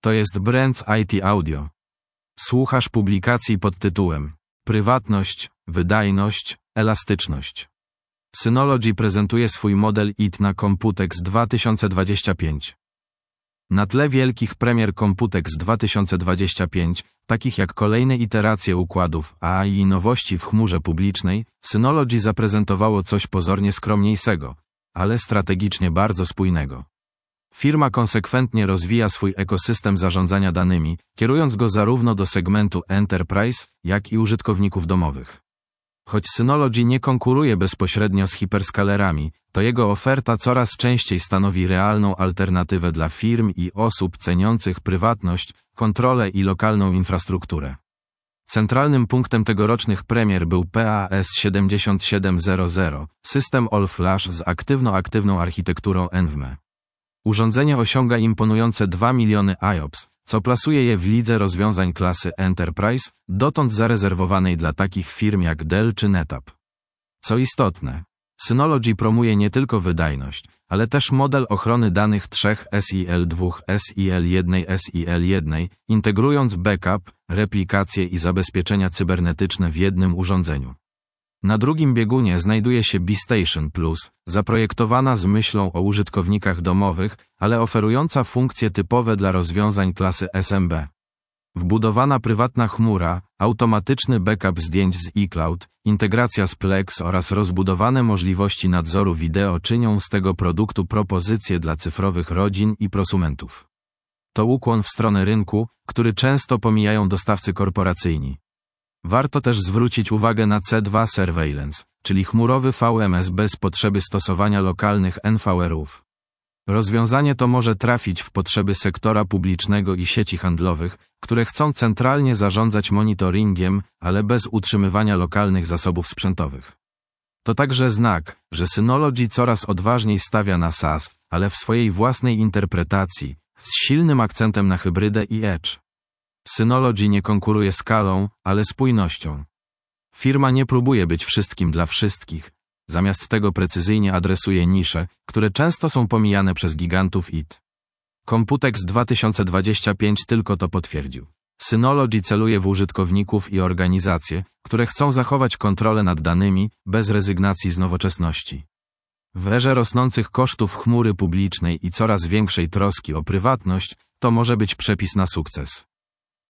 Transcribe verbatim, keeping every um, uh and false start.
To jest Brands I T Audio. Słuchasz publikacji pod tytułem Prywatność, wydajność, elastyczność. Synology prezentuje swój model I T na Computex dwa tysiące dwadzieścia pięć. Na tle wielkich premier Computex dwa tysiące dwadzieścia pięć, takich jak kolejne iteracje układów A I i nowości w chmurze publicznej, Synology zaprezentowało coś pozornie skromniejszego, ale strategicznie bardzo spójnego. Firma konsekwentnie rozwija swój ekosystem zarządzania danymi, kierując go zarówno do segmentu Enterprise, jak i użytkowników domowych. Choć Synology nie konkuruje bezpośrednio z hiperskalerami, to jego oferta coraz częściej stanowi realną alternatywę dla firm i osób ceniących prywatność, kontrolę i lokalną infrastrukturę. Centralnym punktem tegorocznych premier był P A S siedemdziesiąt siedem zero, system All Flash z aktywno-aktywną architekturą N V M e. Urządzenie osiąga imponujące dwa miliony I O P S, co plasuje je w lidze rozwiązań klasy Enterprise, dotąd zarezerwowanej dla takich firm jak Dell czy NetApp. Co istotne, Synology promuje nie tylko wydajność, ale też model ochrony danych trzech S I L dwa, S I L jeden, S I L jeden, integrując backup, replikację i zabezpieczenia cybernetyczne w jednym urządzeniu. Na drugim biegunie znajduje się B-Station Plus, zaprojektowana z myślą o użytkownikach domowych, ale oferująca funkcje typowe dla rozwiązań klasy S M B. Wbudowana prywatna chmura, automatyczny backup zdjęć z iCloud, integracja z Plex oraz rozbudowane możliwości nadzoru wideo czynią z tego produktu propozycję dla cyfrowych rodzin i prosumentów. To ukłon w stronę rynku, który często pomijają dostawcy korporacyjni. Warto też zwrócić uwagę na C dwa Surveillance, czyli chmurowy V M S bez potrzeby stosowania lokalnych N V R-ów. Rozwiązanie to może trafić w potrzeby sektora publicznego i sieci handlowych, które chcą centralnie zarządzać monitoringiem, ale bez utrzymywania lokalnych zasobów sprzętowych. To także znak, że Synology coraz odważniej stawia na SaaS, ale w swojej własnej interpretacji, z silnym akcentem na hybrydę i edge. Synology nie konkuruje skalą, ale spójnością. Firma nie próbuje być wszystkim dla wszystkich, zamiast tego precyzyjnie adresuje nisze, które często są pomijane przez gigantów I T. Computex dwa tysiące dwadzieścia pięć tylko to potwierdził. Synology celuje w użytkowników i organizacje, które chcą zachować kontrolę nad danymi, bez rezygnacji z nowoczesności. W erze rosnących kosztów chmury publicznej i coraz większej troski o prywatność, to może być przepis na sukces.